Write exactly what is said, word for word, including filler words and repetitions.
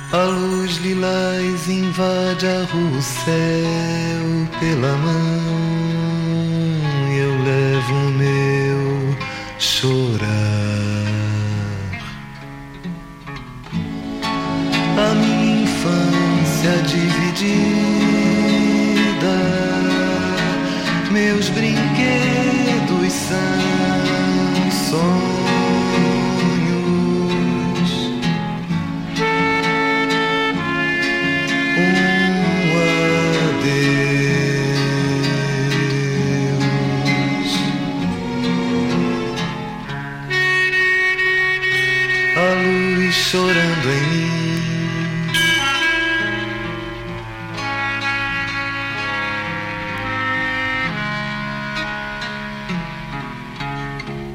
A luz lilás invade a rua, o céu pela mão, eu levo o meu chorar. A minha infância dividida, meus brinquedos são sonhos. Chorando em mim,